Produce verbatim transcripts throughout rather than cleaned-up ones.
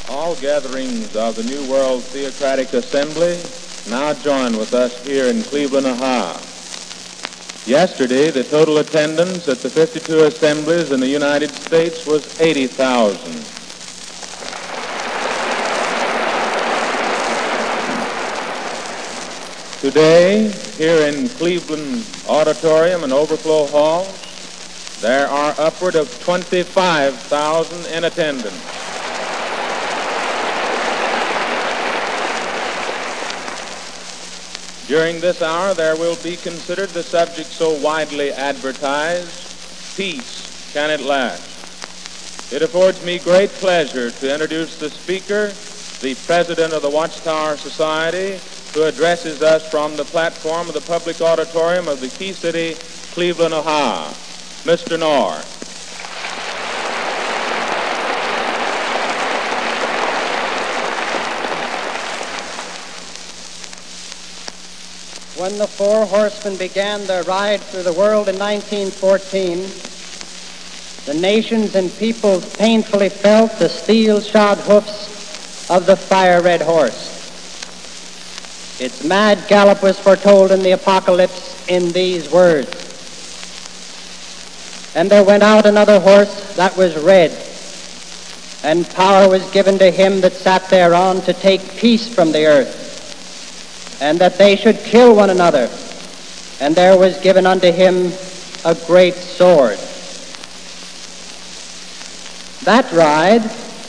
All gatherings of the New World Theocratic Assembly now join with us here in Cleveland, Ohio. Yesterday, the total attendance at the fifty-two assemblies in the United States was eighty thousand. Today, here in Cleveland Auditorium and Overflow Halls, there are upward of twenty-five thousand in attendance. During this hour, there will be considered the subject so widely advertised, peace, can it last? It affords me great pleasure to introduce the speaker, the president of the Watchtower Society, who addresses us from the platform of the public auditorium of the Key City, Cleveland, Ohio, Mister Knorr. When the four horsemen began their ride through the world in nineteen fourteen, the nations and peoples painfully felt the steel-shod hoofs of the fire-red horse. Its mad gallop was foretold in the Apocalypse in these words: "And there went out another horse that was red, and power was given to him that sat thereon to take peace from the earth, and that they should kill one another. And there was given unto him a great sword." That ride,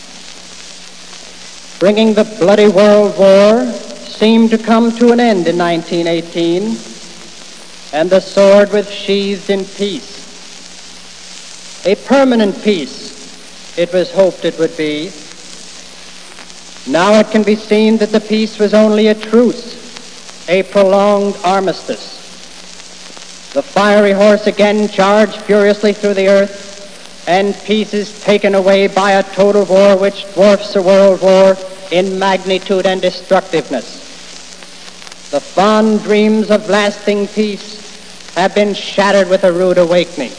bringing the bloody World War, seemed to come to an end in nineteen eighteen, and the sword was sheathed in peace. A permanent peace, it was hoped it would be. Now it can be seen that the peace was only a truce, a prolonged armistice. The fiery horse again charged furiously through the earth, and peace is taken away by a total war which dwarfs a world war in magnitude and destructiveness. The fond dreams of lasting peace have been shattered with a rude awakening.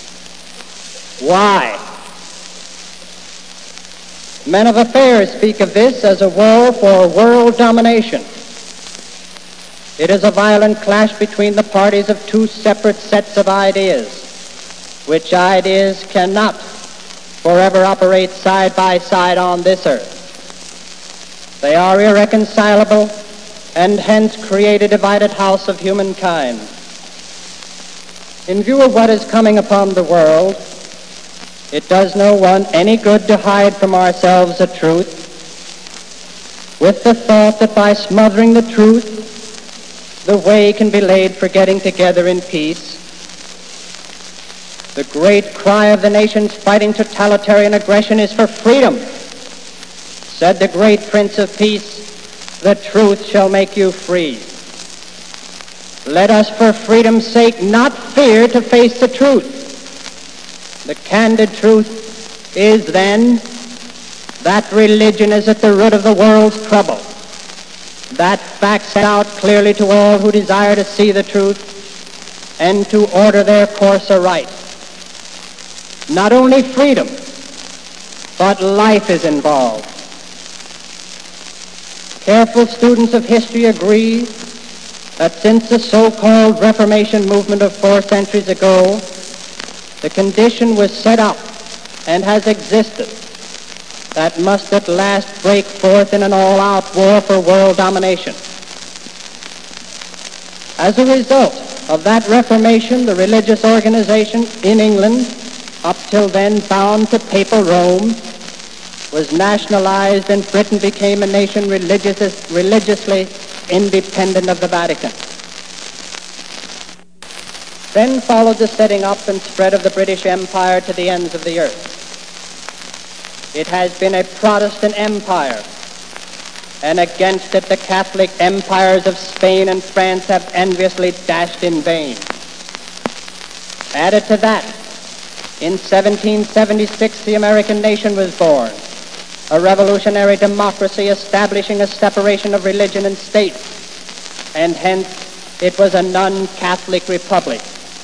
Why? Men of affairs speak of this as a war for world domination. It is a violent clash between the parties of two separate sets of ideas, which ideas cannot forever operate side by side on this earth. They are irreconcilable and hence create a divided house of humankind. In view of what is coming upon the world, it does no one any good to hide from ourselves the truth, with the thought that by smothering the truth, the way can be laid for getting together in peace. The great cry of the nations fighting totalitarian aggression is for freedom. Said the great Prince of Peace, "The truth shall make you free." Let us for freedom's sake not fear to face the truth. The candid truth is then that religion is at the root of the world's trouble. That fact set out clearly to all who desire to see the truth and to order their course aright. Not only freedom, but life is involved. Careful students of history agree that since the so-called Reformation movement of four centuries ago, the condition was set up and has existed that must at last break forth in an all-out war for world domination. As a result of that Reformation, the religious organization in England, up till then bound to papal Rome, was nationalized, and Britain became a nation religious, religiously independent of the Vatican. Then followed the setting up and spread of the British Empire to the ends of the earth. It has been a Protestant empire, and against it the Catholic empires of Spain and France have enviously dashed in vain. Added to that, in seventeen seventy-six the American nation was born, a revolutionary democracy establishing a separation of religion and state, and hence it was a non-Catholic republic.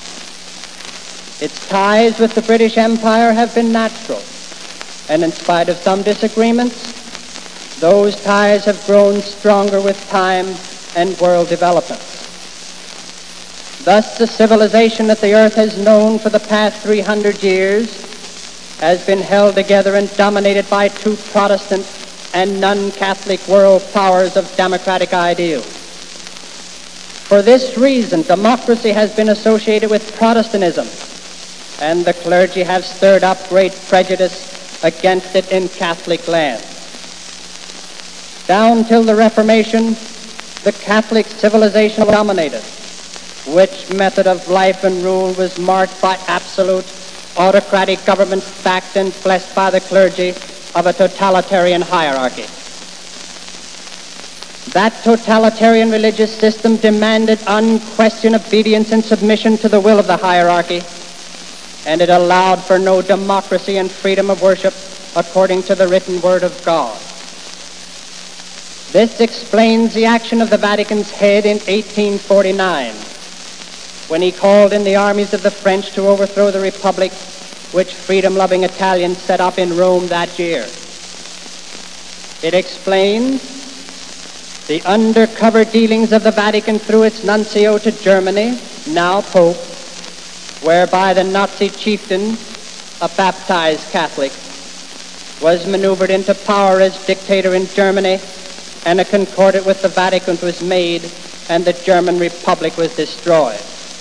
Its ties with the British Empire have been natural, and in spite of some disagreements, Those ties have grown stronger with time and world development. Thus, the civilization that the earth has known for the past three hundred years has been held together and dominated by two Protestant and non-Catholic world powers of democratic ideals. For this reason, democracy has been associated with Protestantism, and the clergy have stirred up great prejudice against it in Catholic lands. Down till the Reformation, the Catholic civilization dominated, which method of life and rule was marked by absolute autocratic governments backed and blessed by the clergy of a totalitarian hierarchy. That totalitarian religious system demanded unquestioned obedience and submission to the will of the hierarchy, and it allowed for no democracy and freedom of worship according to the written word of God. This explains the action of the Vatican's head in eighteen forty-nine, when he called in the armies of the French to overthrow the republic which freedom-loving Italians set up in Rome that year. It explains the undercover dealings of the Vatican through its nuncio to Germany, now Pope, whereby the Nazi chieftain, a baptized Catholic, was maneuvered into power as dictator in Germany, and a concordat with the Vatican was made, and the German Republic was destroyed.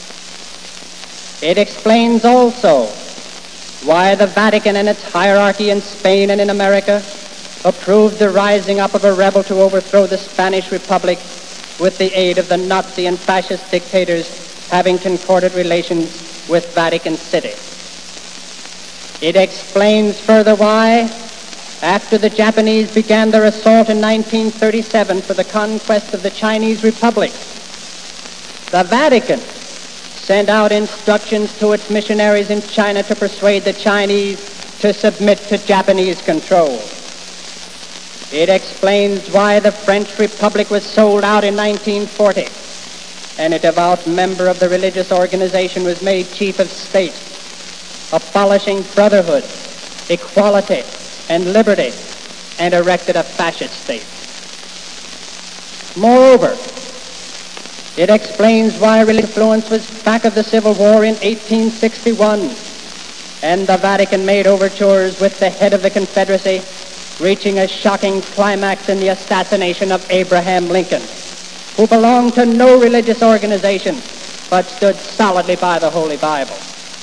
It explains also why the Vatican and its hierarchy in Spain and in America approved the rising up of a rebel to overthrow the Spanish Republic with the aid of the Nazi and fascist dictators having concordant relations with Vatican City. It explains further why, after the Japanese began their assault in nineteen thirty-seven for the conquest of the Chinese Republic, the Vatican sent out instructions to its missionaries in China to persuade the Chinese to submit to Japanese control. It explains why the French Republic was sold out in nineteen forty, and a devout member of the religious organization was made chief of state, abolishing brotherhood, equality, and liberty, and erected a fascist state. Moreover, it explains why religious influence was back of the Civil War in eighteen sixty-one, and the Vatican made overtures with the head of the Confederacy, reaching a shocking climax in the assassination of Abraham Lincoln, who belonged to no religious organization, but stood solidly by the Holy Bible.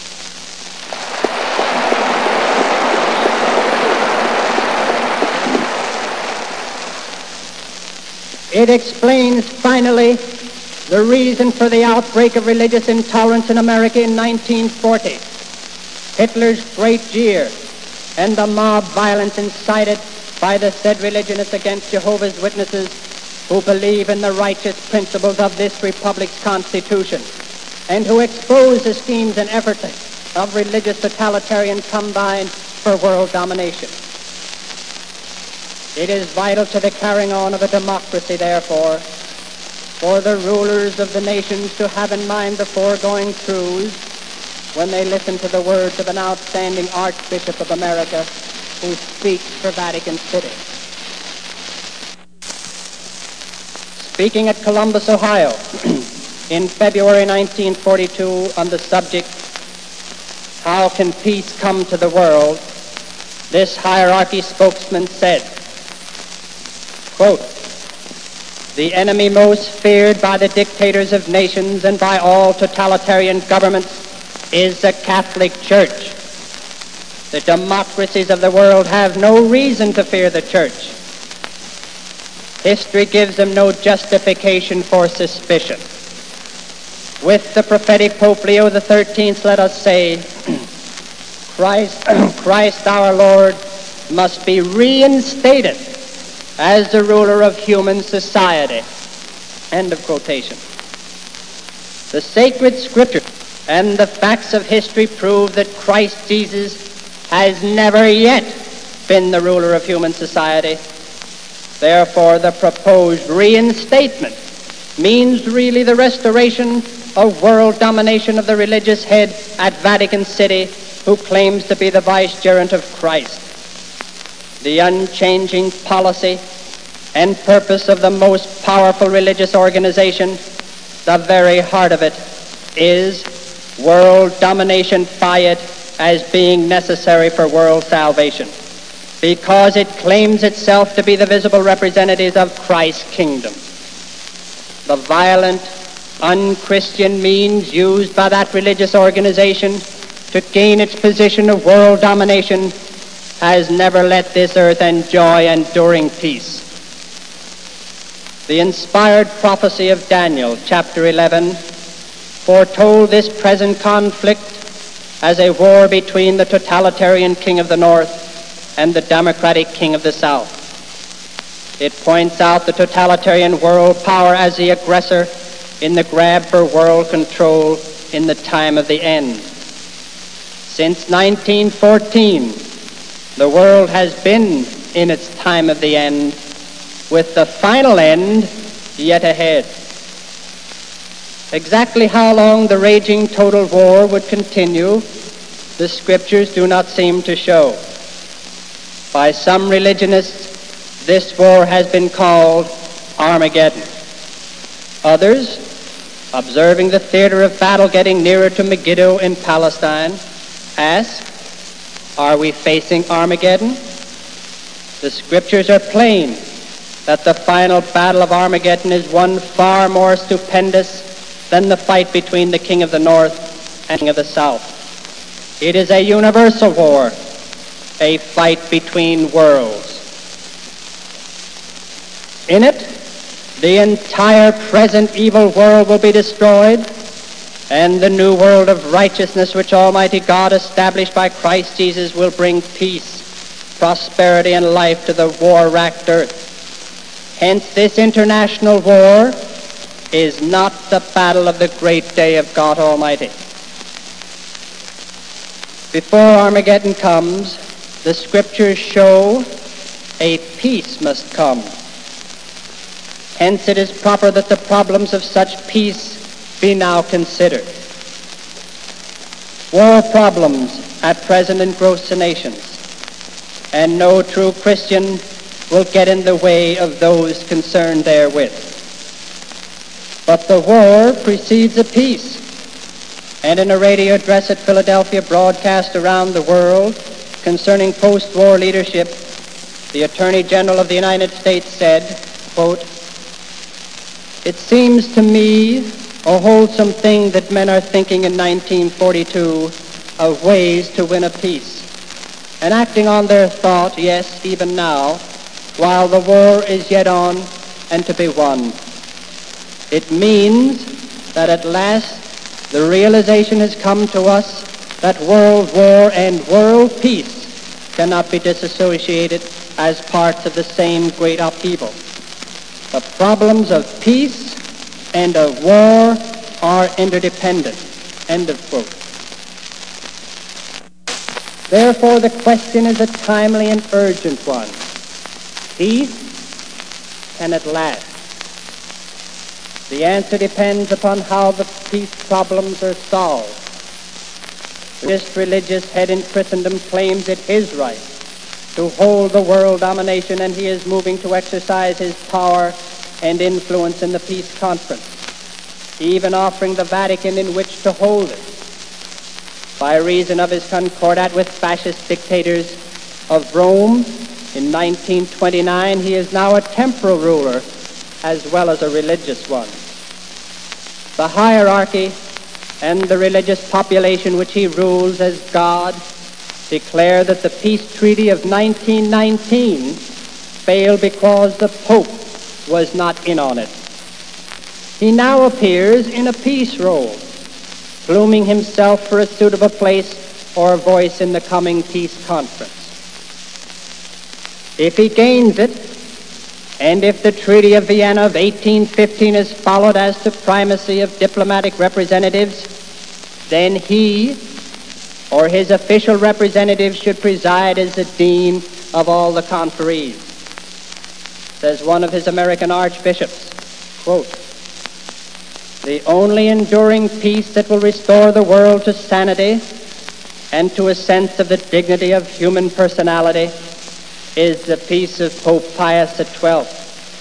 It explains, finally, the reason for the outbreak of religious intolerance in America in nineteen forty, Hitler's Great Year, and the mob violence incited by the said religionists against Jehovah's Witnesses who believe in the righteous principles of this republic's constitution and who expose the schemes and efforts of religious totalitarians combined for world domination. It is vital to the carrying on of a democracy, therefore, for the rulers of the nations to have in mind the foregoing truths when they listen to the words of an outstanding Archbishop of America who speaks for Vatican City. Speaking at Columbus, Ohio, in February nineteen forty-two on the subject, "How can peace come to the world?" this hierarchy spokesman said, quote, "The enemy most feared by the dictators of nations and by all totalitarian governments is the Catholic Church. The democracies of the world have no reason to fear the Church. History gives them no justification for suspicion. With the prophetic Pope Leo the thirteenth, let us say, Christ, Christ our Lord must be reinstated as the ruler of human society." End of quotation. The sacred scripture and the facts of history prove that Christ Jesus has never yet been the ruler of human society. Therefore, the proposed reinstatement means really the restoration of world domination of the religious head at Vatican City who claims to be the vicegerent of Christ. The unchanging policy and purpose of the most powerful religious organization, the very heart of it, is world domination by it as being necessary for world salvation, because it claims itself to be the visible representatives of Christ's kingdom. The violent, unchristian means used by that religious organization to gain its position of world domination has never let this earth enjoy enduring peace. The inspired prophecy of Daniel, chapter eleven, foretold this present conflict as a war between the totalitarian king of the north and the democratic king of the south. It points out the totalitarian world power as the aggressor in the grab for world control in the time of the end. Since nineteen fourteen, the world has been in its time of the end, with the final end yet ahead. Exactly how long the raging total war would continue, the scriptures do not seem to show. By some religionists, this war has been called Armageddon. Others, observing the theater of battle getting nearer to Megiddo in Palestine, ask, are we facing Armageddon? The scriptures are plain that the final battle of Armageddon is one far more stupendous than the fight between the king of the north and king of the south. It is a universal war, a fight between worlds. In it, the entire present evil world will be destroyed, and the new world of righteousness which Almighty God established by Christ Jesus will bring peace, prosperity, and life to the war-racked earth. Hence, this international war is not the battle of the great day of God Almighty. Before Armageddon comes, the scriptures show a peace must come. Hence, it is proper that the problems of such peace be now considered. War problems at present engross the nations, and no true Christian will get in the way of those concerned therewith. But the war precedes a peace, and in a radio address at Philadelphia broadcast around the world concerning post-war leadership, the Attorney General of the United States said, quote, "It seems to me a wholesome thing that men are thinking in nineteen forty-two of ways to win a peace, and acting on their thought, yes, even now, while the war is yet on and to be won. It means that at last the realization has come to us that world war and world peace cannot be disassociated as parts of the same great upheaval. The problems of peace and of war are interdependent." End of quote. Therefore, the question is a timely and urgent one. Peace can it last? The answer depends upon how the peace problems are solved. This religious head in Christendom claims it his right to hold the world domination, and he is moving to exercise his power and influence in the peace conference, even offering the Vatican in which to hold it. By reason of his concordat with fascist dictators of Rome in nineteen twenty-nine, he is now a temporal ruler as well as a religious one. The hierarchy and the religious population which he rules as God declare that the peace treaty of nineteen nineteen failed because the Pope was not in on it. He now appears in a peace role, pluming himself for a suitable place or voice in the coming peace conference. If he gains it, and if the Treaty of Vienna of eighteen fifteen is followed as to primacy of diplomatic representatives, then he or his official representatives should preside as the dean of all the conferees. Says one of his American archbishops, quote, "The only enduring peace that will restore the world to sanity and to a sense of the dignity of human personality is the peace of Pope Pius the twelfth.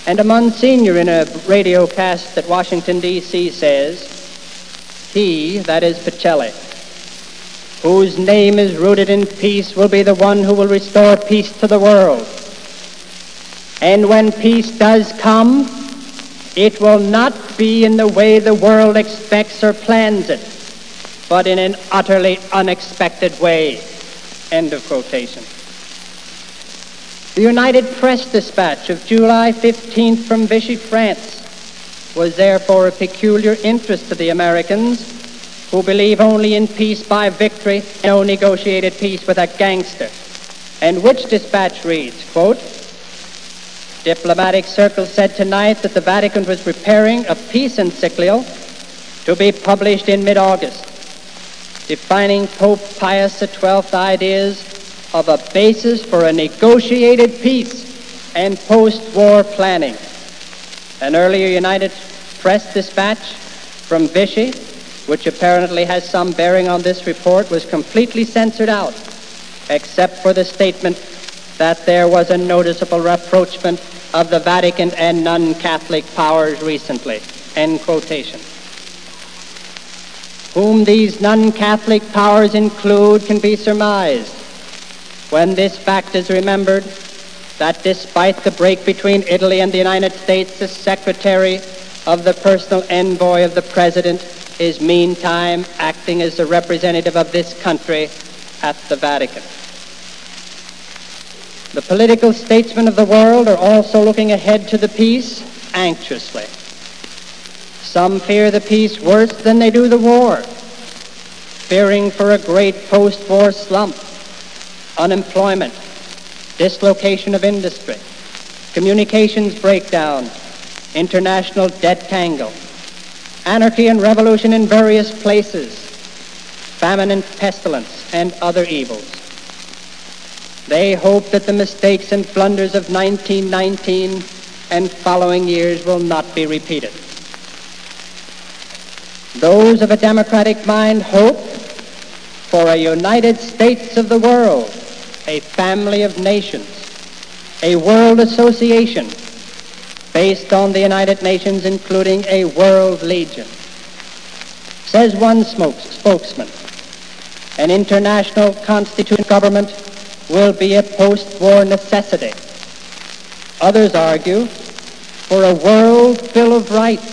And a Monsignor in a radio cast at Washington, D C says, he, that is Pacelli, whose name is rooted in peace, will be the one who will restore peace to the world. And when peace does come, it will not be in the way the world expects or plans it, but in an utterly unexpected way. End of quotation. The United Press dispatch of July fifteenth from Vichy, France, was therefore of peculiar interest to the Americans, who believe only in peace by victory, no negotiated peace with a gangster, and which dispatch reads, quote, diplomatic circles said tonight that the Vatican was preparing a peace encyclical to be published in mid-August, defining Pope Pius the twelfth's ideas of a basis for a negotiated peace and post-war planning. An earlier United Press dispatch from Vichy, which apparently has some bearing on this report, was completely censored out, except for the statement that there was a noticeable rapprochement of the Vatican and non-Catholic powers recently. End quotation. Whom these non-Catholic powers include can be surmised when this fact is remembered, that despite the break between Italy and the United States, the secretary of the personal envoy of the President is meantime acting as the representative of this country at the Vatican. The political statesmen of the world are also looking ahead to the peace anxiously. Some fear the peace worse than they do the war, fearing for a great post-war slump, unemployment, dislocation of industry, communications breakdown, international debt tangle, anarchy and revolution in various places, famine and pestilence, and other evils. They hope that the mistakes and blunders of nineteen nineteen and following years will not be repeated. Those of a democratic mind hope for a United States of the world, a family of nations, a world association based on the United Nations, including a world legion. Says one smoke, spokesman, an international constitutional government will be a post-war necessity. Others argue for a world Bill of Rights.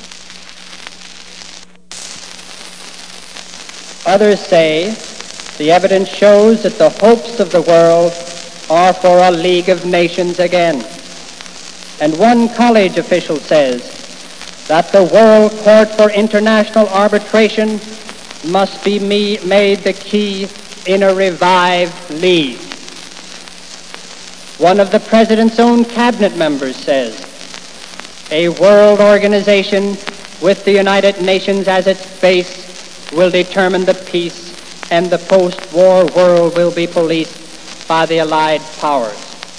Others say the evidence shows that the hopes of the world are for a League of Nations again. And one college official says that the World Court for International Arbitration must be me- made the key in a revived league. One of the President's own cabinet members says a world organization with the United Nations as its base will determine the peace, and the post-war world will be policed by the Allied powers.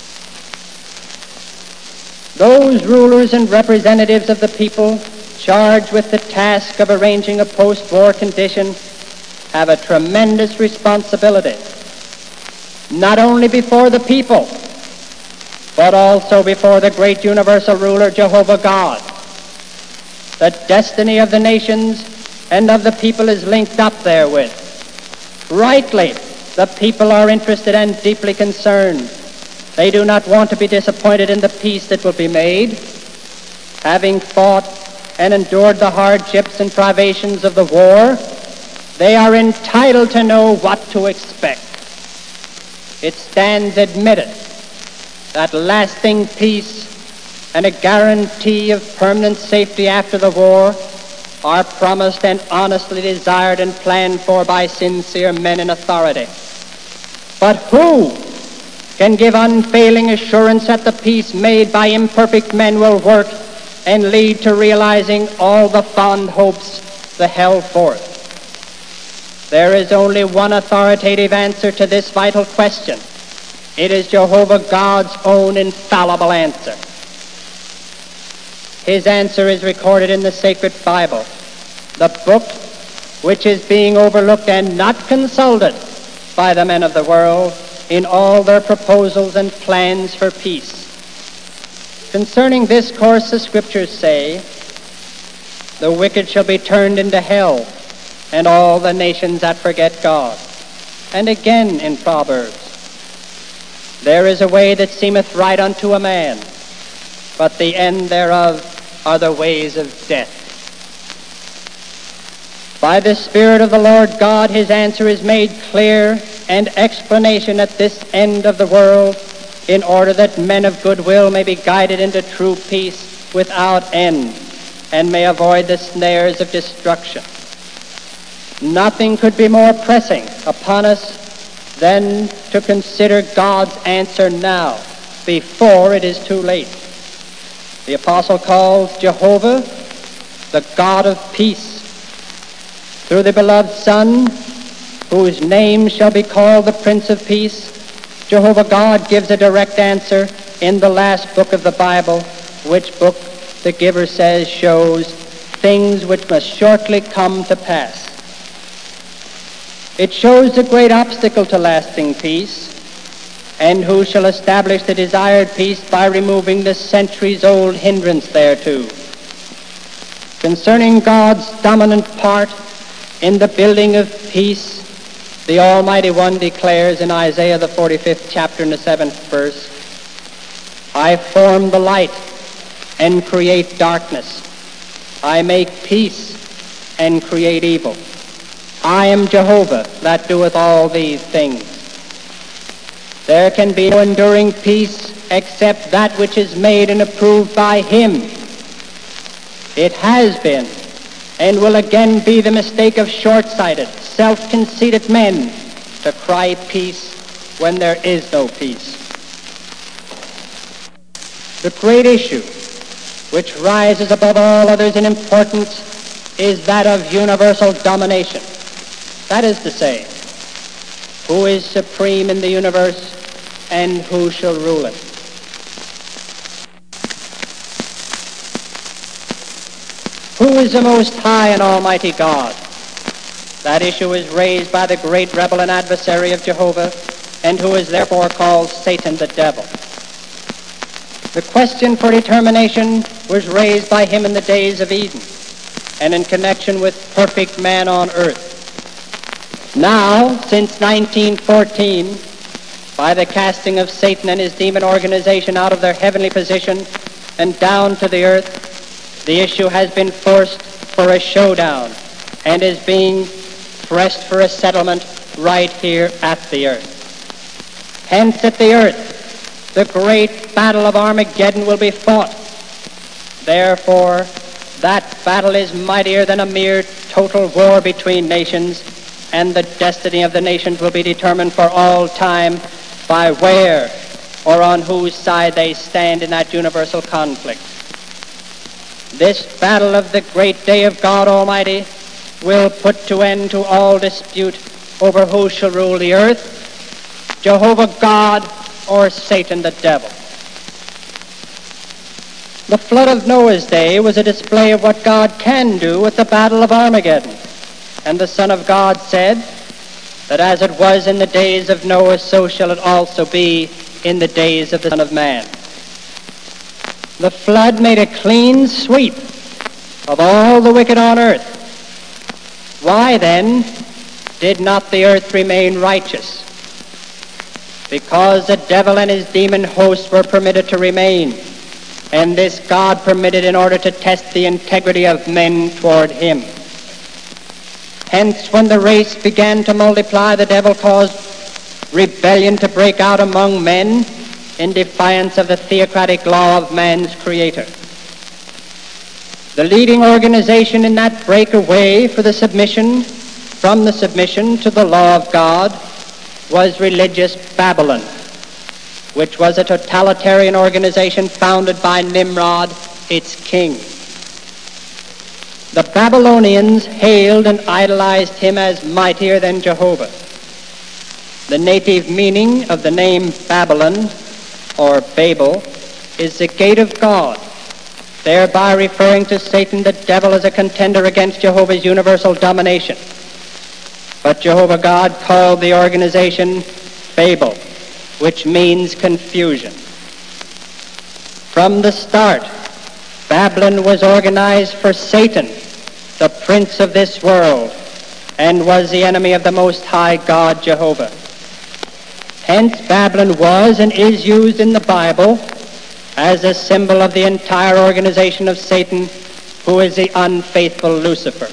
Those rulers and representatives of the people charged with the task of arranging a post-war condition have a tremendous responsibility, not only before the people, but also before the great universal ruler, Jehovah God. The destiny of the nations and of the people is linked up therewith. Rightly, the people are interested and deeply concerned. They do not want to be disappointed in the peace that will be made. Having fought and endured the hardships and privations of the war, they are entitled to know what to expect. It stands admitted that lasting peace and a guarantee of permanent safety after the war are promised and honestly desired and planned for by sincere men in authority. But who can give unfailing assurance that the peace made by imperfect men will work and lead to realizing all the fond hopes they held forth? There is only one authoritative answer to this vital question. It is Jehovah God's own infallible answer. His answer is recorded in the sacred Bible, the book which is being overlooked and not consulted by the men of the world in all their proposals and plans for peace. Concerning this course, the Scriptures say, the wicked shall be turned into hell, and all the nations that forget God. And again in Proverbs, there is a way that seemeth right unto a man, but the end thereof are the ways of death. By the Spirit of the Lord God, his answer is made clear and explanation at this end of the world, in order that men of goodwill may be guided into true peace without end, and may avoid the snares of destruction. Nothing could be more pressing upon us than to consider God's answer now, before it is too late. The apostle calls Jehovah the God of peace. Through the beloved Son, whose name shall be called the Prince of Peace, Jehovah God gives a direct answer in the last book of the Bible, which book, the giver says, shows things which must shortly come to pass. It shows the great obstacle to lasting peace, and who shall establish the desired peace by removing the centuries-old hindrance thereto. Concerning God's dominant part in the building of peace, the Almighty One declares in Isaiah the forty-fifth chapter and the seventh verse, I form the light and create darkness. I make peace and create evil. I am Jehovah that doeth all these things. There can be no enduring peace except that which is made and approved by him. It has been and will again be the mistake of short-sighted, self-conceited men to cry peace when there is no peace. The great issue which rises above all others in importance is that of universal domination. That is to say, who is supreme in the universe and who shall rule it? Who is the most high and almighty God? That issue is raised by the great rebel and adversary of Jehovah, and who is therefore called Satan the devil. The question for determination was raised by him in the days of Eden, and in connection with perfect man on earth. Now, since nineteen fourteen, by the casting of Satan and his demon organization out of their heavenly position and down to the earth, the issue has been forced for a showdown and is being pressed for a settlement right here at the earth. Hence, at the earth, the great battle of Armageddon will be fought. Therefore, that battle is mightier than a mere total war between nations, and the destiny of the nations will be determined for all time by where or on whose side they stand in that universal conflict. This battle of the great day of God Almighty will put to end to all dispute over who shall rule the earth, Jehovah God or Satan the devil. The flood of Noah's day was a display of what God can do at the battle of Armageddon. And the Son of God said that as it was in the days of Noah, so shall it also be in the days of the Son of Man. The flood made a clean sweep of all the wicked on earth. Why then did not the earth remain righteous? Because the devil and his demon hosts were permitted to remain, and this God permitted in order to test the integrity of men toward him. Hence, when the race began to multiply, the devil caused rebellion to break out among men in defiance of the theocratic law of man's creator. The leading organization in that breakaway for the submission, from the submission to the law of God, was religious Babylon, which was a totalitarian organization founded by Nimrod, its king. The Babylonians hailed and idolized him as mightier than Jehovah. The native meaning of the name Babylon, or Babel, is the gate of God, thereby referring to Satan the devil as a contender against Jehovah's universal domination. But Jehovah God called the organization Babel, which means confusion. From the start, Babylon was organized for Satan, the prince of this world, and was the enemy of the Most High God, Jehovah. Hence, Babylon was and is used in the Bible as a symbol of the entire organization of Satan, who is the unfaithful Lucifer.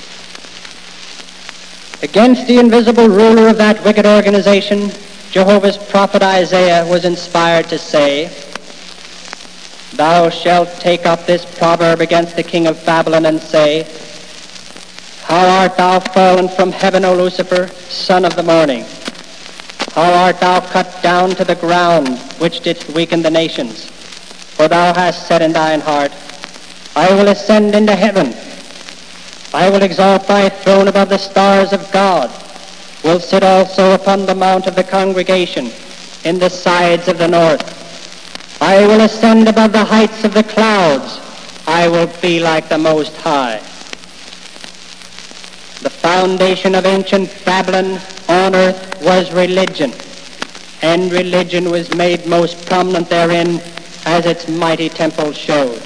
Against the invisible ruler of that wicked organization, Jehovah's prophet Isaiah was inspired to say, "Thou shalt take up this proverb against the king of Babylon and say, How art thou fallen from heaven, O Lucifer, son of the morning? How art thou cut down to the ground, which didst weaken the nations? For thou hast said in thine heart, I will ascend into heaven. I will exalt thy throne above the stars of God, will sit also upon the mount of the congregation in the sides of the north. I will ascend above the heights of the clouds. I will be like the Most High." The foundation of ancient Babylon on earth was religion, and religion was made most prominent therein, as its mighty temple showed.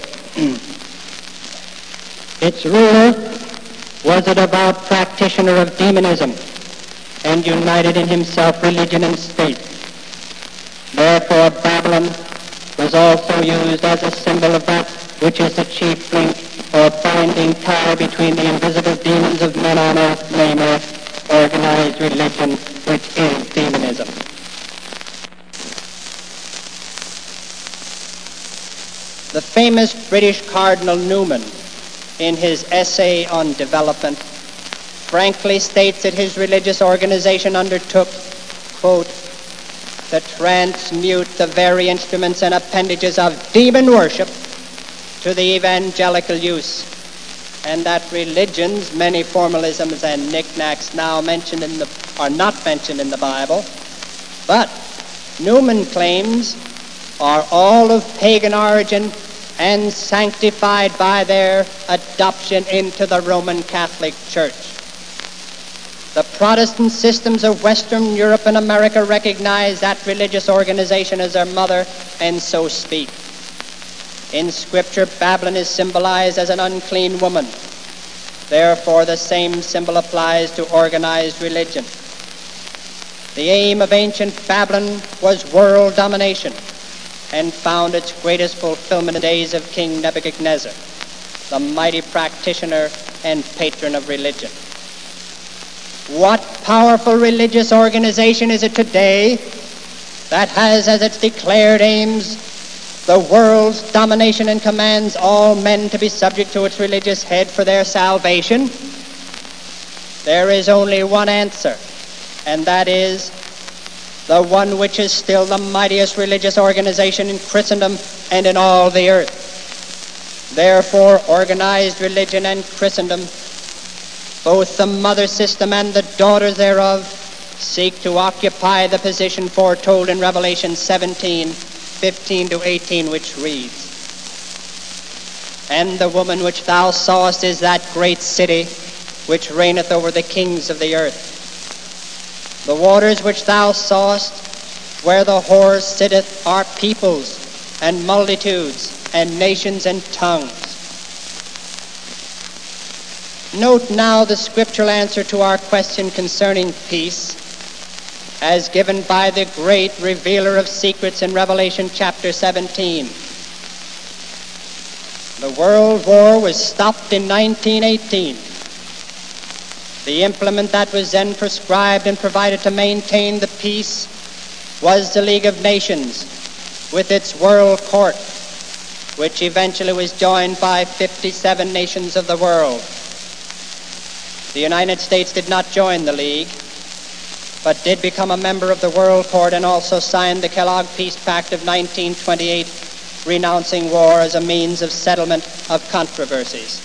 Its ruler was a devout practitioner of demonism, and united in himself religion and state. Therefore Babylon was also used as a symbol of that which is the chief link or binding tie between the invisible demons of men on earth, namely organized religion, which is demonism. The famous British Cardinal Newman, in his essay on development, frankly states that his religious organization undertook, quote, to transmute the very instruments and appendages of demon worship to the evangelical use, and that religion's many formalisms and knickknacks now mentioned in the are not mentioned in the Bible, but Newman claims are all of pagan origin and sanctified by their adoption into the Roman Catholic Church. The Protestant systems of Western Europe and America recognize that religious organization as their mother, and so speak. In Scripture, Babylon is symbolized as an unclean woman. Therefore, the same symbol applies to organized religion. The aim of ancient Babylon was world domination, and found its greatest fulfillment in the days of King Nebuchadnezzar, the mighty practitioner and patron of religion. What powerful religious organization is it today that has as its declared aims the world's domination and commands all men to be subject to its religious head for their salvation? There is only one answer, and that is the one which is still the mightiest religious organization in Christendom and in all the earth. Therefore, organized religion and Christendom, both the mother system and the daughters thereof, seek to occupy the position foretold in Revelation seventeen, fifteen to eighteen, which reads, "And the woman which thou sawest is that great city, which reigneth over the kings of the earth. The waters which thou sawest, where the whore sitteth, are peoples, and multitudes, and nations, and tongues." Note now the scriptural answer to our question concerning peace, as given by the great revealer of secrets in Revelation chapter seventeen. The World War was stopped in nineteen eighteen. The implement that was then prescribed and provided to maintain the peace was the League of Nations with its World Court, which eventually was joined by fifty-seven nations of the world. The United States did not join the League, but did become a member of the World Court and also signed the Kellogg Peace Pact of nineteen twenty-eight, renouncing war as a means of settlement of controversies.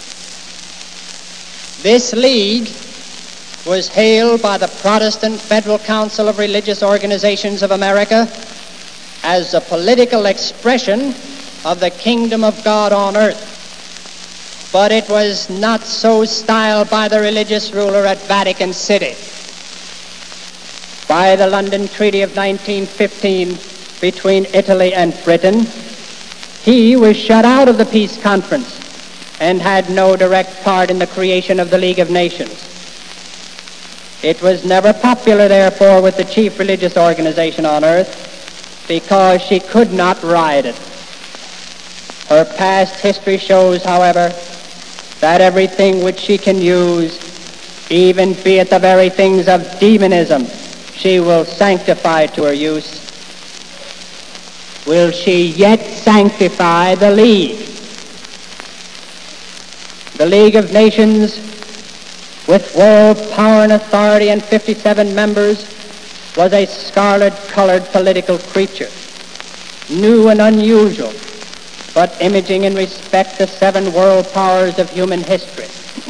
This League was hailed by the Protestant Federal Council of Religious Organizations of America as the political expression of the kingdom of God on earth. But it was not so styled by the religious ruler at Vatican City. By the London Treaty of nineteen fifteen between Italy and Britain, He was shut out of the peace conference and had no direct part in the creation of the League of Nations. It was never popular, therefore, with the chief religious organization on earth because she could not ride it. Her past history shows, however, that everything which she can use, even be it the very things of demonism, she will sanctify to her use. Will she yet sanctify the League? The League of Nations, with world power and authority and fifty-seven members, was a scarlet-colored political creature, new and unusual, but imaging in respect the seven world powers of human history.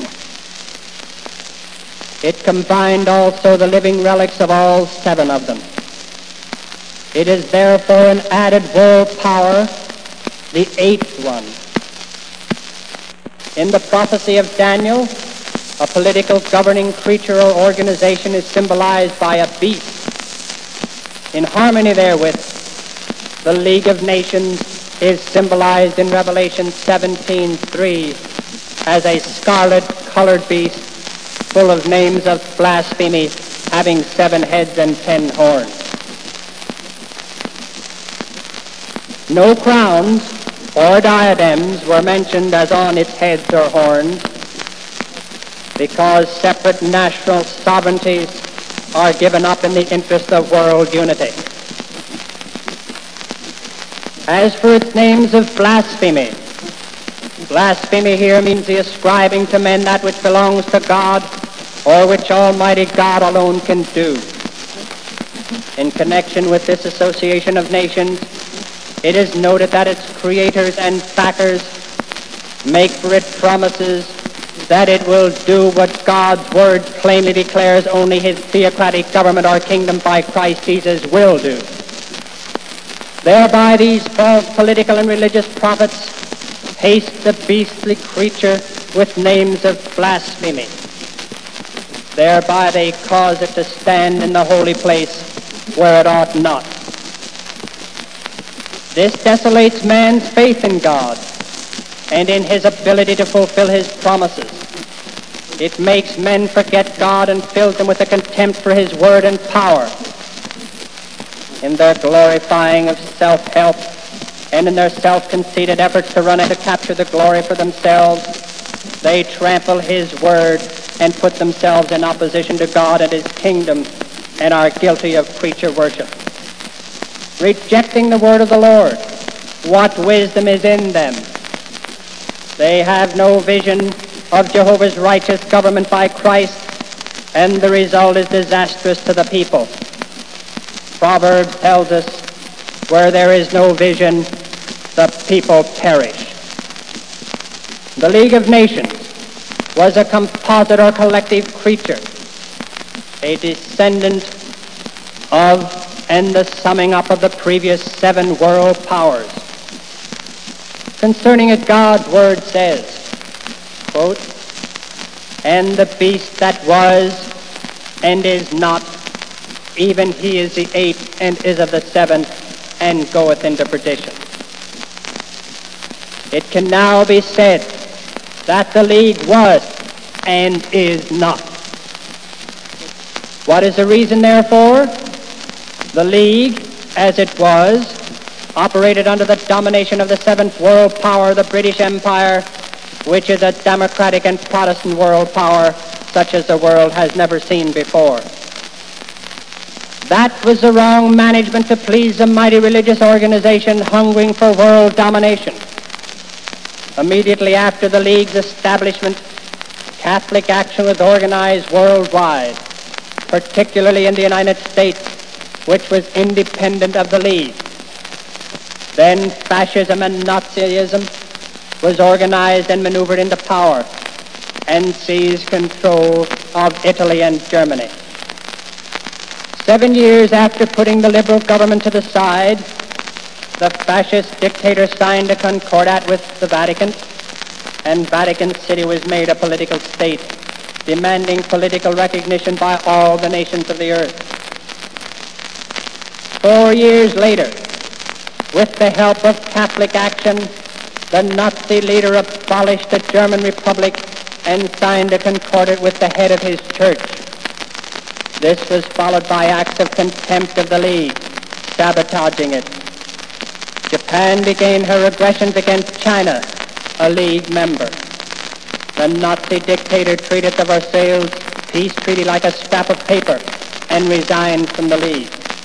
It combined also the living relics of all seven of them. It is therefore an added world power, the eighth one. In the prophecy of Daniel, a political governing creature or organization is symbolized by a beast. In harmony therewith, the League of Nations is symbolized in Revelation seventeen three as a scarlet-colored beast full of names of blasphemy, having seven heads and ten horns. No crowns or diadems were mentioned as on its heads or horns, because separate national sovereignties are given up in the interest of world unity. As for its names of blasphemy, blasphemy here means the ascribing to men that which belongs to God, or which Almighty God alone can do. In connection with this association of nations, it is noted that its creators and backers make for it promises that it will do what God's word plainly declares only his theocratic government or kingdom by Christ Jesus will do. Thereby these false political and religious prophets haste the beastly creature with names of blasphemy. Thereby they cause it to stand in the holy place where it ought not. This desolates man's faith in God and in his ability to fulfill his promises. It makes men forget God and fills them with a contempt for his word and power. In their glorifying of self-help and in their self-conceited efforts to run and to capture the glory for themselves, they trample his word and put themselves in opposition to God and his kingdom and are guilty of creature worship. Rejecting the word of the Lord, what wisdom is in them? They have no vision of Jehovah's righteous government by Christ, and the result is disastrous to the people. Proverbs tells us, where there is no vision, the people perish. The League of Nations was a composite or collective creature, a descendant of and the summing up of the previous seven world powers. Concerning it, God's word says, quote, "And the beast that was and is not, even he is the eighth and is of the seventh, and goeth into perdition." It can now be said that the League was and is not. What is the reason, therefore? The League, as it was, operated under the domination of the seventh world power, the British Empire, which is a democratic and Protestant world power such as the world has never seen before. That was the wrong management to please the mighty religious organization hungering for world domination. Immediately after the League's establishment, Catholic action was organized worldwide, particularly in the United States, which was independent of the League. Then fascism and Nazism was organized and maneuvered into power and seized control of Italy and Germany. Seven years after putting the liberal government to the side, the fascist dictator signed a concordat with the Vatican, and Vatican City was made a political state, demanding political recognition by all the nations of the earth. Four years later, with the help of Catholic action, the Nazi leader abolished the German Republic and signed a concordat with the head of his church. This was followed by acts of contempt of the League, sabotaging it. Japan began her aggressions against China, a League member. The Nazi dictator treated the Versailles peace treaty like a scrap of paper and resigned from the League.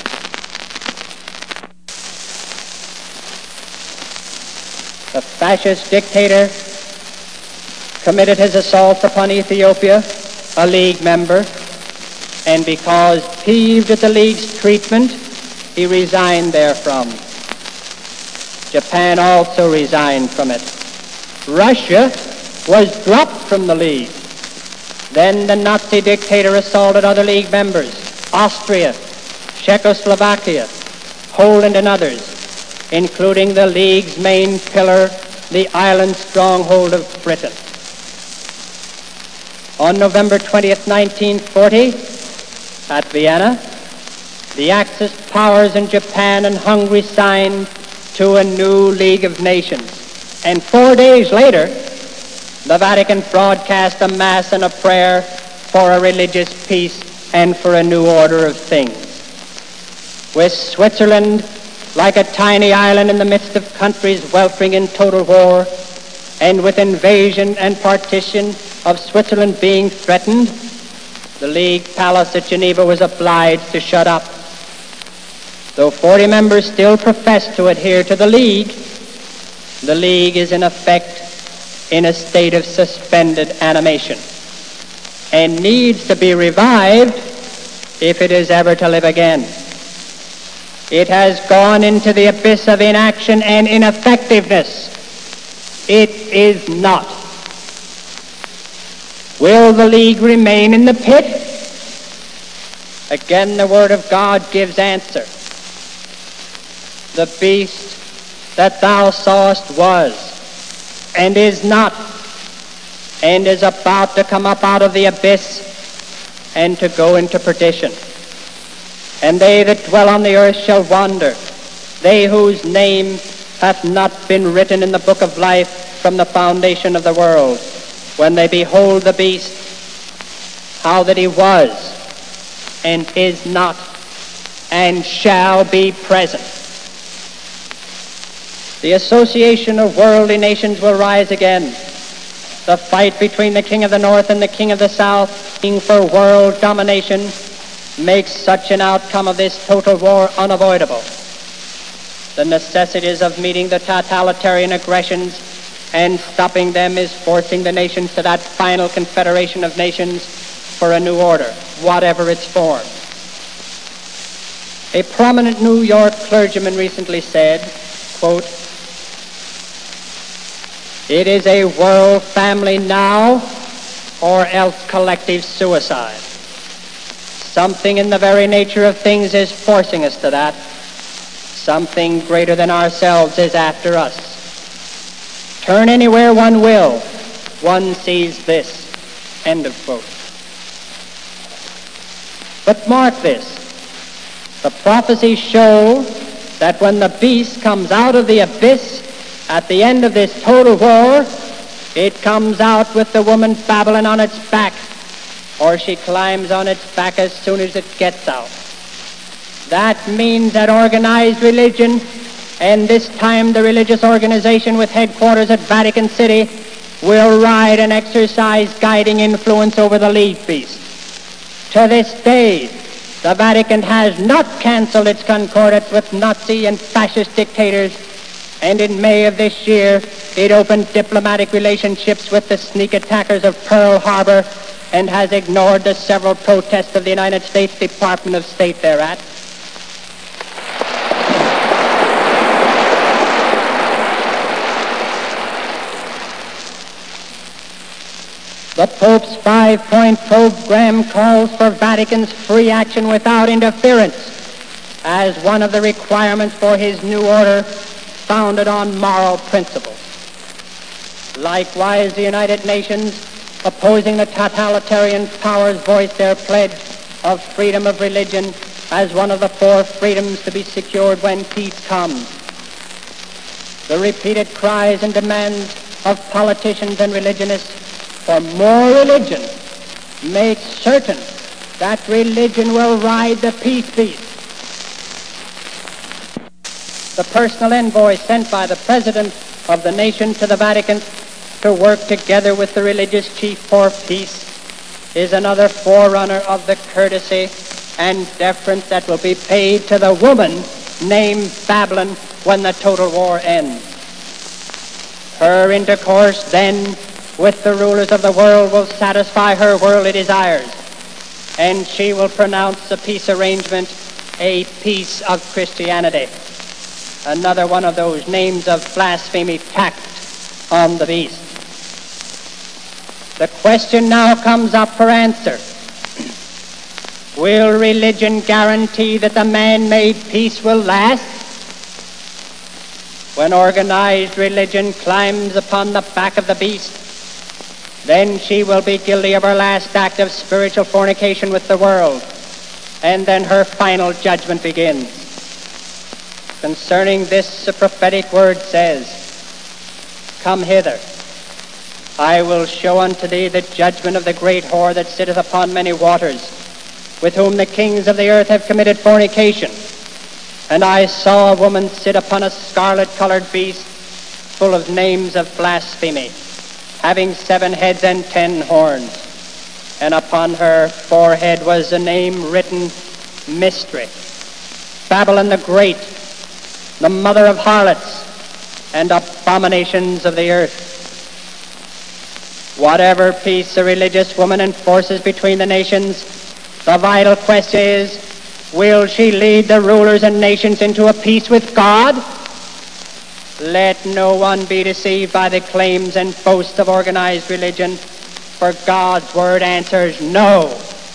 The fascist dictator committed his assault upon Ethiopia, a League member, and because peeved at the League's treatment, he resigned therefrom. Japan also resigned from it. Russia was dropped from the League. Then the Nazi dictator assaulted other League members, Austria, Czechoslovakia, Poland, and others, including the League's main pillar, the island stronghold of Britain. On November twentieth, nineteen forty, at Vienna, the Axis powers in Japan and Hungary signed to a new League of Nations. And four days later, the Vatican broadcast a mass and a prayer for a religious peace and for a new order of things. With Switzerland like a tiny island in the midst of countries weltering in total war, and with invasion and partition of Switzerland being threatened, the League Palace at Geneva was obliged to shut up. Though forty members still profess to adhere to the League, the League is in effect in a state of suspended animation and needs to be revived if it is ever to live again. It has gone into the abyss of inaction and ineffectiveness. It is not. Will the League remain in the pit? Again, the Word of God gives answer. The beast that thou sawest was, and is not, and is about to come up out of the abyss, and to go into perdition. And they that dwell on the earth shall wander, they whose name hath not been written in the book of life from the foundation of the world, when they behold the beast, how that he was, and is not, and shall be present. The association of worldly nations will rise again. The fight between the king of the north and the king of the south, king for world domination, makes such an outcome of this total war unavoidable. The necessities of meeting the totalitarian aggressions and stopping them is forcing the nations to that final confederation of nations for a new order, whatever its form. A prominent New York clergyman recently said, quote, "It is a world family now or else collective suicide. Something in the very nature of things is forcing us to that. Something greater than ourselves is after us. Turn anywhere one will, one sees this." End of quote. But mark this. The prophecies show that when the beast comes out of the abyss at the end of this total war, it comes out with the woman Babylon on its back, or she climbs on its back as soon as it gets out. That means that organized religion, and this time the religious organization with headquarters at Vatican City, will ride and exercise guiding influence over the League beast. To this day, the Vatican has not canceled its concordat with Nazi and fascist dictators, and in May of this year, it opened diplomatic relationships with the sneak attackers of Pearl Harbor and has ignored the several protests of the United States Department of State thereat. The Pope's five-point program calls for Vatican's free action without interference as one of the requirements for his new order founded on moral principles. Likewise, the United Nations, opposing the totalitarian powers, voiced their pledge of freedom of religion as one of the four freedoms to be secured when peace comes. the repeated cries and demands of politicians and religionists for more religion make certain that religion will ride the peace beast. The personal envoy sent by the President of the nation to the Vatican to work together with the religious chief for peace is another forerunner of the courtesy and deference that will be paid to the woman named Babylon when the total war ends. Her intercourse then with the rulers of the world will satisfy her worldly desires, and she will pronounce the peace arrangement a piece of Christianity. Another one of those names of blasphemy tacked on the beast. The question now comes up for answer. Will religion guarantee that the man-made peace will last? When organized religion climbs upon the back of the beast, then she will be guilty of her last act of spiritual fornication with the world, and then her final judgment begins. Concerning this, the prophetic word says, "Come hither. I will show unto thee the judgment of the great whore that sitteth upon many waters, with whom the kings of the earth have committed fornication. And I saw a woman sit upon a scarlet-colored beast, full of names of blasphemy, having seven heads and ten horns. And upon her forehead was a name written, Mystery, Babylon the Great, the mother of harlots and abominations of the earth." Whatever peace a religious woman enforces between the nations, the vital question is, will she lead the rulers and nations into a peace with God? Let no one be deceived by the claims and boasts of organized religion, for God's word answers no.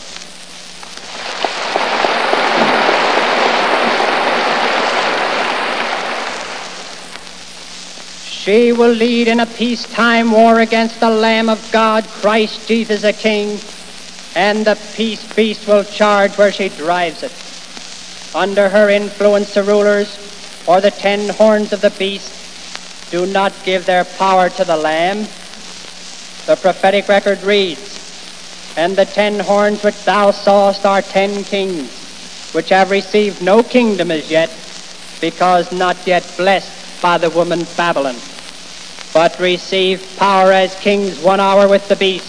She will lead in a peacetime war against the Lamb of God, Christ Jesus the King, and the peace beast will charge where she drives it. Under her influence, the rulers, or the ten horns of the beast, do not give their power to the Lamb. The prophetic record reads, "And the ten horns which thou sawest are ten kings, which have received no kingdom as yet, because not yet blessed by the woman Babylon, but receive power as kings one hour with the beast.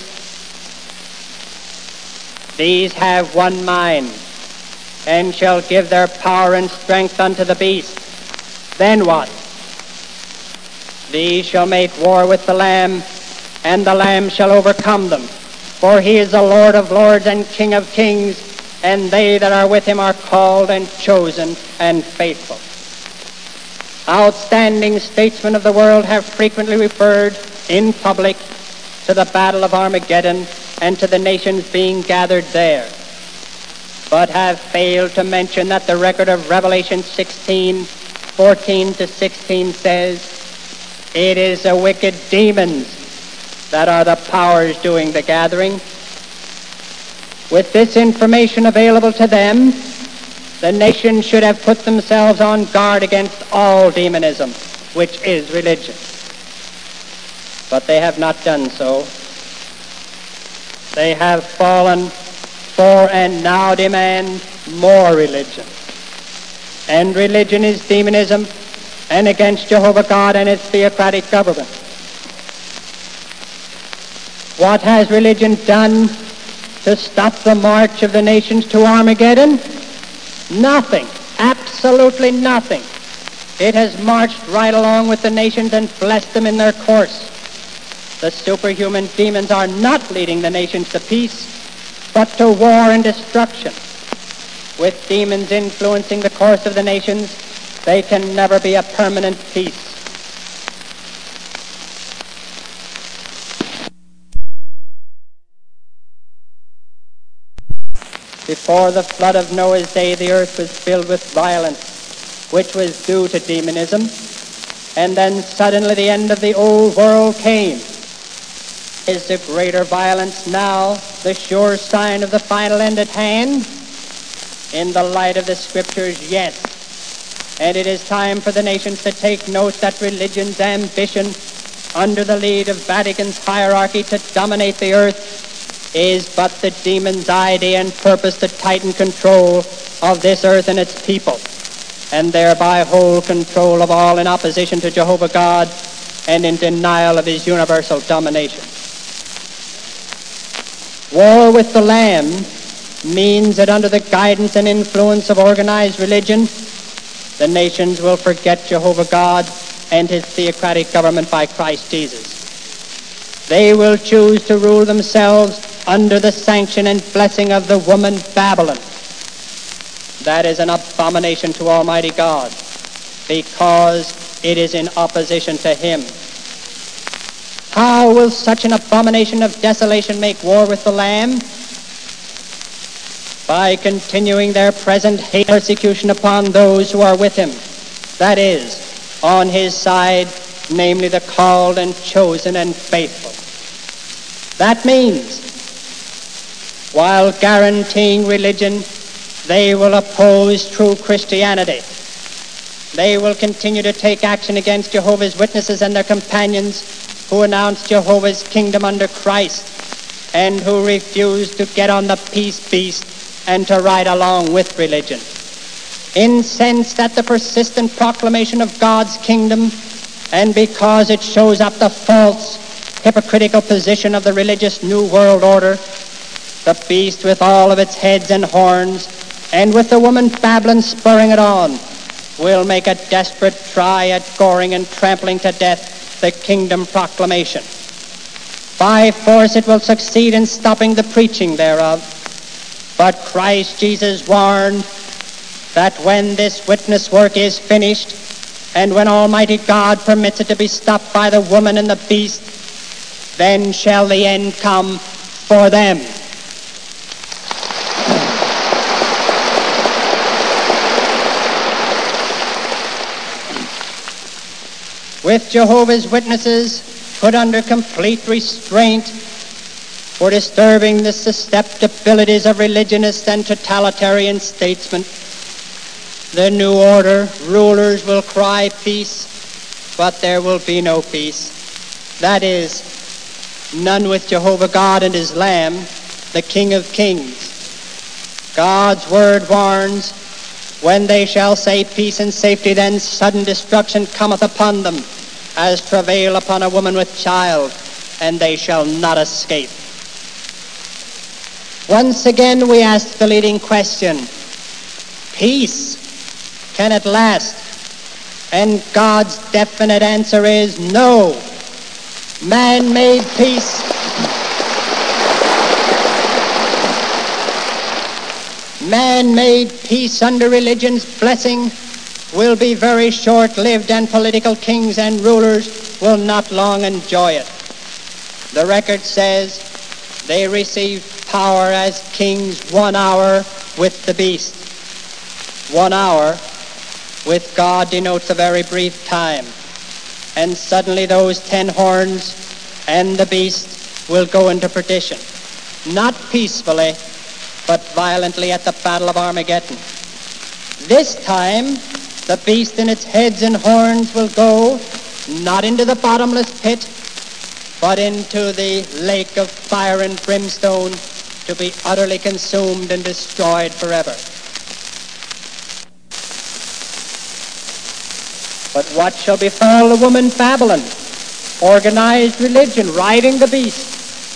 These have one mind, and shall give their power and strength unto the beast. Then what? These shall make war with the Lamb, and the Lamb shall overcome them. For he is the Lord of lords and King of kings, and they that are with him are called and chosen and faithful." Outstanding statesmen of the world have frequently referred in public to the Battle of Armageddon and to the nations being gathered there, but have failed to mention that the record of Revelation sixteen, fourteen to sixteen says, "It is the wicked demons that are the powers doing the gathering." With this information available to them, the nation should have put themselves on guard against all demonism, which is religion. But they have not done so. They have fallen for and now demand more religion. And religion is demonism and against Jehovah God and its theocratic government. What has religion done to stop the march of the nations to Armageddon? Nothing. Absolutely nothing. It has marched right along with the nations and blessed them in their course. The superhuman demons are not leading the nations to peace, but to war and destruction. With demons influencing the course of the nations, they can never be a permanent peace. Before the flood of Noah's day, the earth was filled with violence, which was due to demonism. And then suddenly the end of the old world came. Is the greater violence now the sure sign of the final end at hand? In the light of the Scriptures, yes. And it is time for the nations to take note that religion's ambition, under the lead of Vatican's hierarchy to dominate the earth, is but the demon's idea and purpose to tighten control of this earth and its people, and thereby hold control of all in opposition to Jehovah God and in denial of his universal domination. War with the Lamb means that under the guidance and influence of organized religion, the nations will forget Jehovah God and his theocratic government by Christ Jesus. They will choose to rule themselves under the sanction and blessing of the woman Babylon. That is an abomination to Almighty God, because it is in opposition to him. How will such an abomination of desolation make war with the Lamb? By continuing their present hate persecution upon those who are with him, that is, on his side, namely the called and chosen and faithful. That means, while guaranteeing religion, they will oppose true Christianity. They will continue to take action against Jehovah's Witnesses and their companions who announce Jehovah's kingdom under Christ and who refuse to get on the peace beast and to ride along with religion. Incensed at the persistent proclamation of God's kingdom, and because it shows up the false, hypocritical position of the religious New World Order, the beast with all of its heads and horns, and with the woman Babylon spurring it on, will make a desperate try at goring and trampling to death the kingdom proclamation. By force it will succeed in stopping the preaching thereof. But Christ Jesus warned that when this witness work is finished, and when Almighty God permits it to be stopped by the woman and the beast, then shall the end come for them. With Jehovah's Witnesses put under complete restraint for disturbing the susceptibilities of religionists and totalitarian statesmen, the new order rulers will cry peace, but there will be no peace. That is, none with Jehovah God and his Lamb, the King of Kings. God's word warns, when they shall say peace and safety, then sudden destruction cometh upon them, as travail upon a woman with child, and they shall not escape. Once again we ask the leading question, peace, can it last? And God's definite answer is no. Man-made peace man-made peace under religion's blessing will be very short-lived, and political kings and rulers will not long enjoy it. The record says they received power as kings one hour with the beast. One hour with God denotes a very brief time. And suddenly those ten horns and the beast will go into perdition. Not peacefully, but violently at the Battle of Armageddon. This time, the beast and its heads and horns will go not into the bottomless pit, but into the lake of fire and brimstone, to be utterly consumed and destroyed forever. But what shall befall the woman Babylon, organized religion, riding the beast?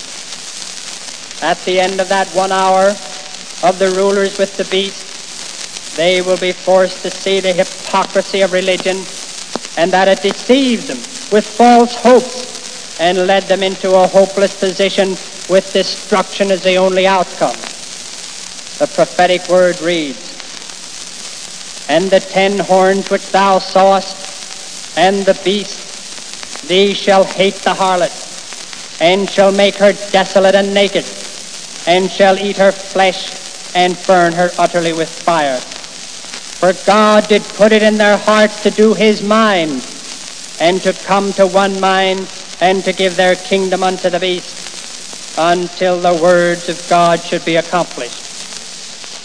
At the end of that one hour of the rulers with the beast, they will be forced to see the hypocrisy of religion, and that it deceived them with false hopes and led them into a hopeless position with destruction as the only outcome. The prophetic word reads, "And the ten horns which thou sawest, and the beast, these shall hate the harlot, and shall make her desolate and naked, and shall eat her flesh, and burn her utterly with fire. For God did put it in their hearts to do his mind, and to come to one mind, and to give their kingdom unto the beast, until the words of God should be accomplished."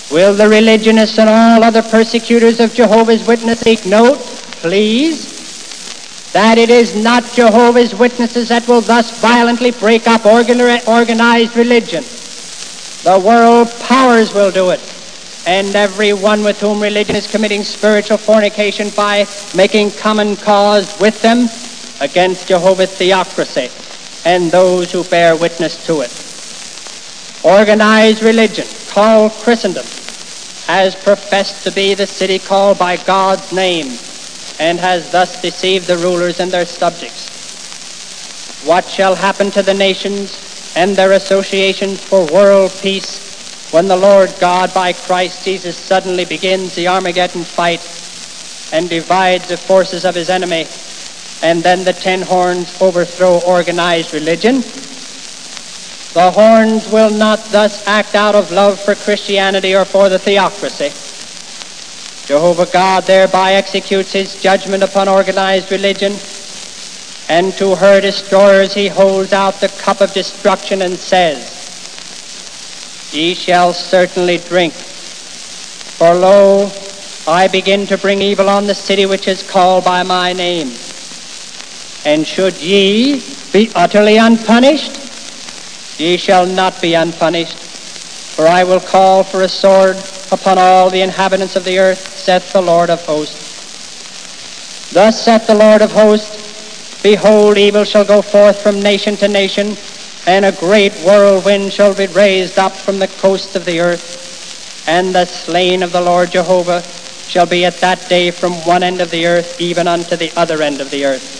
Will the religionists and all other persecutors of Jehovah's Witnesses take note, please, that it is not Jehovah's Witnesses that will thus violently break up organized religion. The world powers will do it, and every one with whom religion is committing spiritual fornication by making common cause with them against Jehovah's theocracy and those who bear witness to it. Organized religion, called Christendom, has professed to be the city called by God's name and has thus deceived the rulers and their subjects. What shall happen to the nations and their associations for world peace when the Lord God by Christ Jesus suddenly begins the Armageddon fight and divides the forces of his enemy, and then the ten horns overthrow organized religion? The horns will not thus act out of love for Christianity or for the theocracy. Jehovah God thereby executes his judgment upon organized religion, and to her destroyers he holds out the cup of destruction and says, "Ye shall certainly drink, for lo, I begin to bring evil on the city which is called by my name. And should ye be utterly unpunished? Ye shall not be unpunished, for I will call for a sword upon all the inhabitants of the earth, saith the Lord of hosts. Thus saith the Lord of hosts, Behold, evil shall go forth from nation to nation, and a great whirlwind shall be raised up from the coast of the earth, and the slain of the Lord Jehovah shall be at that day from one end of the earth even unto the other end of the earth.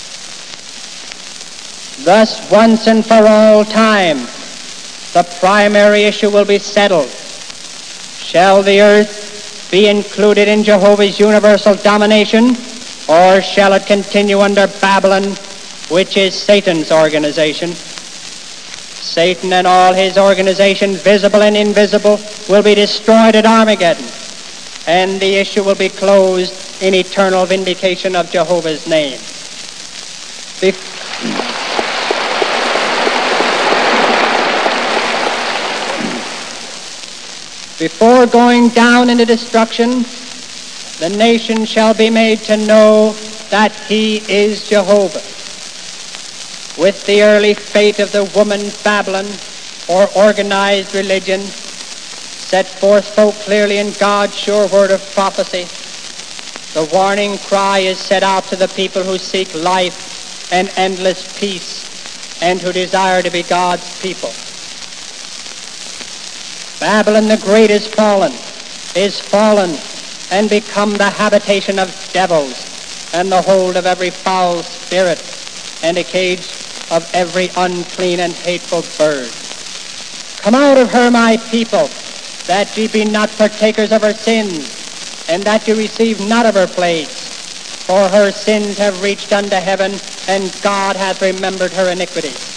Thus, once and for all time, the primary issue will be settled. Shall the earth be included in Jehovah's universal domination, or shall it continue under Babylon, which is Satan's organization? Satan and all his organization, visible and invisible, will be destroyed at Armageddon, and the issue will be closed in eternal vindication of Jehovah's name. Bef- Before going down into destruction, the nation shall be made to know that he is Jehovah. With the early fate of the woman Babylon, or organized religion, set forth so clearly in God's sure word of prophecy, the warning cry is set out to the people who seek life and endless peace and who desire to be God's people. Babylon the Great is fallen, is fallen, and become the habitation of devils, and the hold of every foul spirit, and a cage of every unclean and hateful bird. Come out of her, my people, that ye be not partakers of her sins, and that ye receive not of her plagues. For her sins have reached unto heaven, and God hath remembered her iniquities.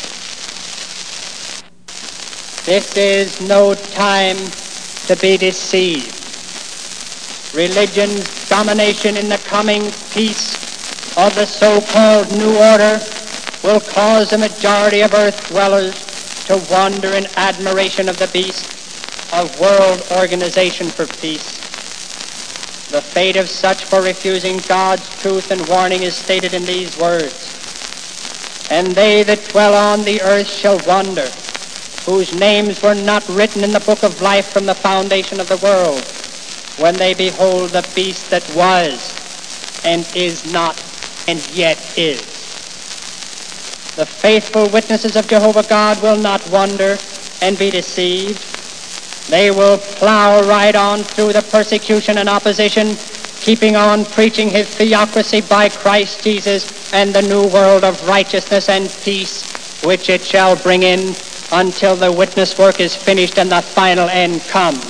This is no time to be deceived. Religion's domination in the coming peace of the so-called New Order will cause the majority of earth dwellers to wander in admiration of the beast of world organization for peace. The fate of such for refusing God's truth and warning is stated in these words. And they that dwell on the earth shall wander, whose names were not written in the book of life from the foundation of the world, when they behold the beast that was, and is not, and yet is. The faithful witnesses of Jehovah God will not wander and be deceived. They will plow right on through the persecution and opposition, keeping on preaching his theocracy by Christ Jesus and the new world of righteousness and peace, which it shall bring in until the witness work is finished and the final end comes.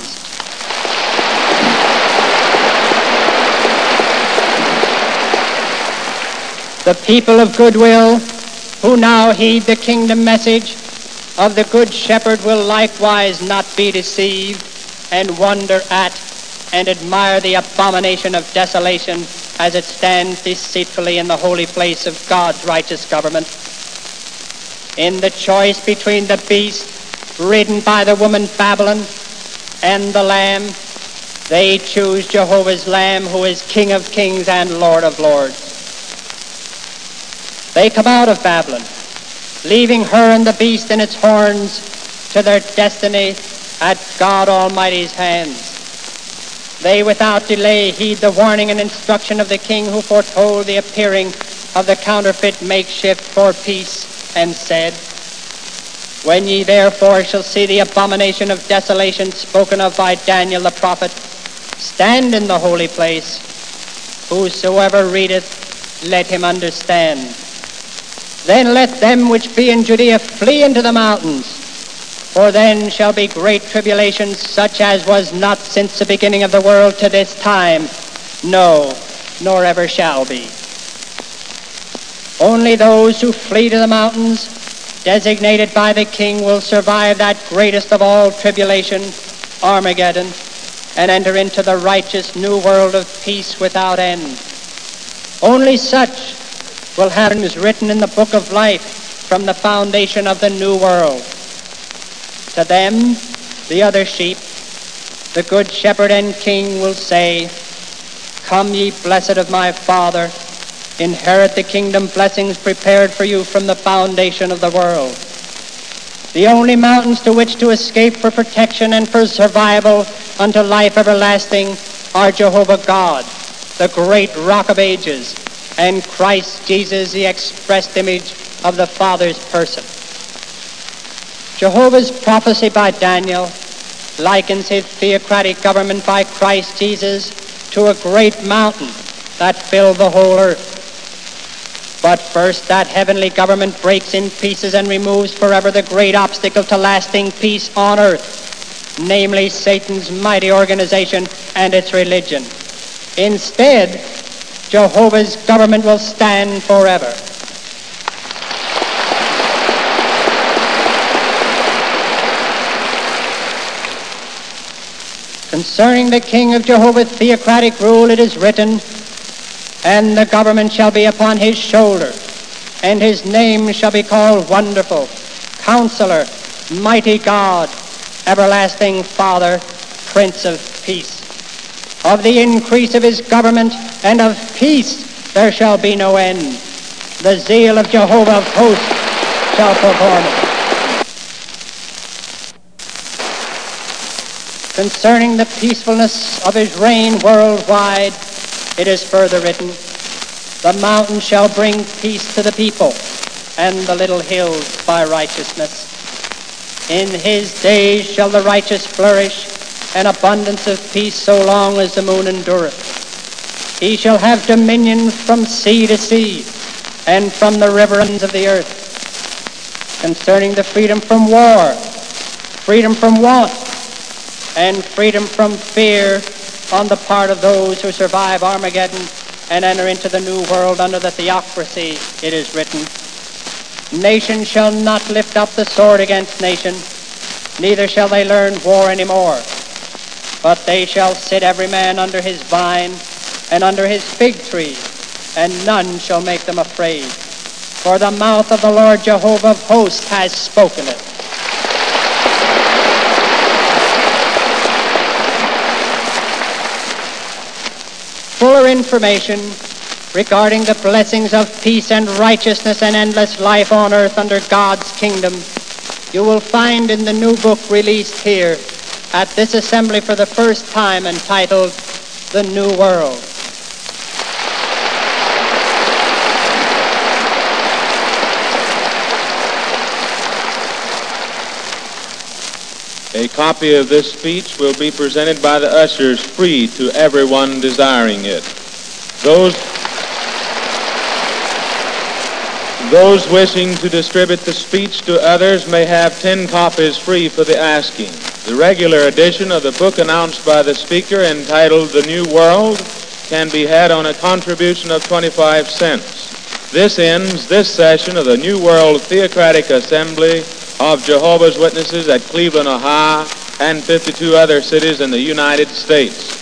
The people of goodwill who now heed the kingdom message of the Good Shepherd will likewise not be deceived and wonder at and admire the abomination of desolation as it stands deceitfully in the holy place of God's righteous government. In the choice between the beast ridden by the woman Babylon and the Lamb. They choose Jehovah's Lamb, who is King of kings and Lord of lords. They come out of Babylon, leaving her and the beast and its horns to their destiny at God Almighty's hands. They without delay heed the warning and instruction of the King, who foretold the appearing of the counterfeit makeshift for peace, and said, "When ye therefore shall see the abomination of desolation spoken of by Daniel the prophet, stand in the holy place. Whosoever readeth, let him understand. Then let them which be in Judea flee into the mountains, for then shall be great tribulation, such as was not since the beginning of the world to this time, no, nor ever shall be." Only those who flee to the mountains, designated by the King, will survive that greatest of all tribulation, Armageddon, and enter into the righteous new world of peace without end. Only such will have names written in the book of life from the foundation of the new world. To them, the other sheep, the good shepherd and King will say, "Come, ye blessed of my Father, inherit the kingdom blessings prepared for you from the foundation of the world." The only mountains to which to escape for protection and for survival unto life everlasting are Jehovah God, the great rock of ages, and Christ Jesus, the expressed image of the Father's person. Jehovah's prophecy by Daniel likens his theocratic government by Christ Jesus to a great mountain that filled the whole earth. But first that heavenly government breaks in pieces and removes forever the great obstacle to lasting peace on earth, namely Satan's mighty organization and its religion. Instead, Jehovah's government will stand forever. Concerning the King of Jehovah's theocratic rule it is written, "And the government shall be upon his shoulder, and his name shall be called Wonderful, Counselor, Mighty God, Everlasting Father, Prince of Peace. Of the increase of his government and of peace there shall be no end. The zeal of Jehovah of hosts shall perform it." Concerning the peacefulness of his reign worldwide, it is further written, "The mountains shall bring peace to the people, and the little hills by righteousness. In his days shall the righteous flourish, and abundance of peace so long as the moon endureth. He shall have dominion from sea to sea, and from the river ends of the earth." Concerning the freedom from war, freedom from want, and freedom from fear on the part of those who survive Armageddon and enter into the new world under the theocracy, it is written, "Nation shall not lift up the sword against nation, neither shall they learn war any more. But they shall sit every man under his vine and under his fig tree, and none shall make them afraid. For the mouth of the Lord Jehovah of hosts has spoken it." Fuller information regarding the blessings of peace and righteousness and endless life on earth under God's kingdom you will find in the new book released here at this assembly for the first time, entitled The New World. A copy of this speech will be presented by the ushers free to everyone desiring it. Those, those wishing to distribute the speech to others may have ten copies free for the asking. The regular edition of the book announced by the speaker, entitled The New World, can be had on a contribution of twenty-five cents. This ends this session of the New World Theocratic Assembly of Jehovah's Witnesses at Cleveland, Ohio, and fifty-two other cities in the United States.